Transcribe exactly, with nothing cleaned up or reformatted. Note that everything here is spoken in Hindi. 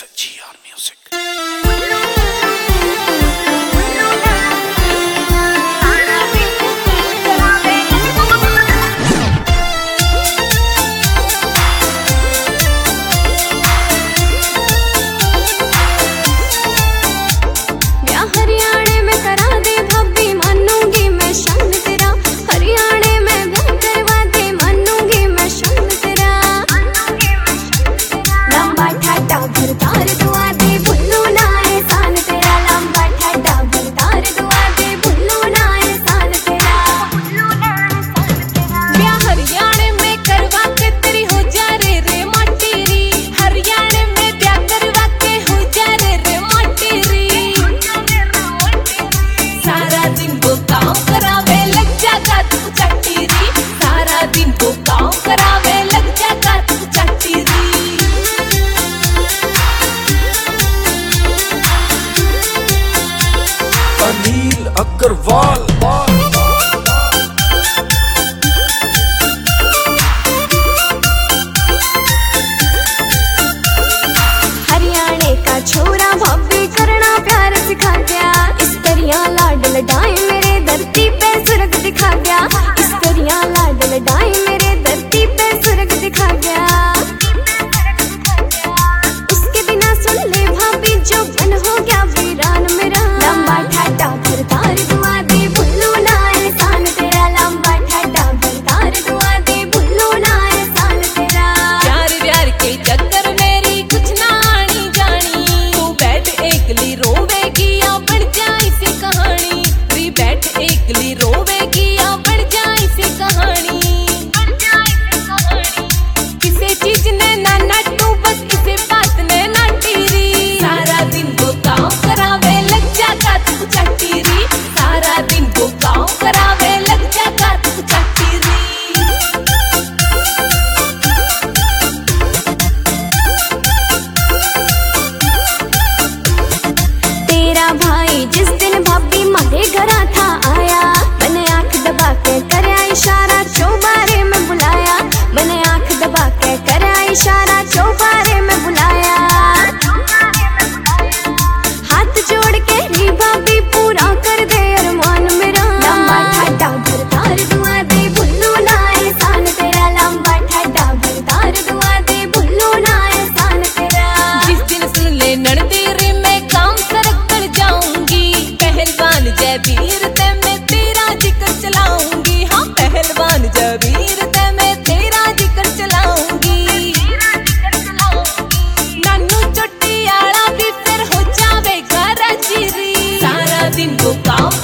is G R Music. Anil Agarwal हरियाणे का छोरा भाभी करना प्यार सिखा गया। इस तरह लाड लडाई मेरे धरती पे स्वर्ग दिखा गया। इस तरह लाड लडाई मेरे धरती पे स्वर्ग दिखा गया। उसके बिना सुन ले भाभी जो बन हो गया वीरान मेरा। लंबा ठाडा भरतार दुआ दे भुल्लू ना एहसान तेरा। लंबा ठाडा भरतार दुआ दे भुल्लू ना एहसान तेरा। प्यार प्यार के चक्कर मेरी कुछ ना आनी जानी। तू बैठ एकली रोवेगी या बढ़ जाए सी कहानी। तू बैठ एकली रोवेगी या बढ़ जाए सी कहानी। किसी चीज ने ना नटू बस किसी बात ने ना टीरी। सारा दिन वो काम करावे लग जाता तू चटीरी। सारा दिन वो काम करावे लग जाता तू चटीरी। तेरा भाई जिस दिन भाभी मारे घरा था आया। मैंने आंख दबा के करया इशारा चौबारे में बुलाया। मैंने आंख दबा के करया इशारा चौबारे में बुलाया। हाथ जोड़ के नी भाभी पूरा कर दे अरमान मेरा। लंबा ठाडा भरतार दुआ दे भुल्लू ना एहसान तेरा। लंबा ठाडा भरतार दुआ दे भुल्लू ना एहसान तेरा। जिस दिन सुन ले नड़ती रे मैं काम सरक कर जाऊंगी। पहलवान जयवीर ते मैं तेरा जिक्र चलाऊंगी। हाँ पहलवान जयवीर ते मैं तेरा जिक्र चलाऊंगी। नानू चोटी आला भी फिर हो जावेगा राजीरी। सारा दिन वो काम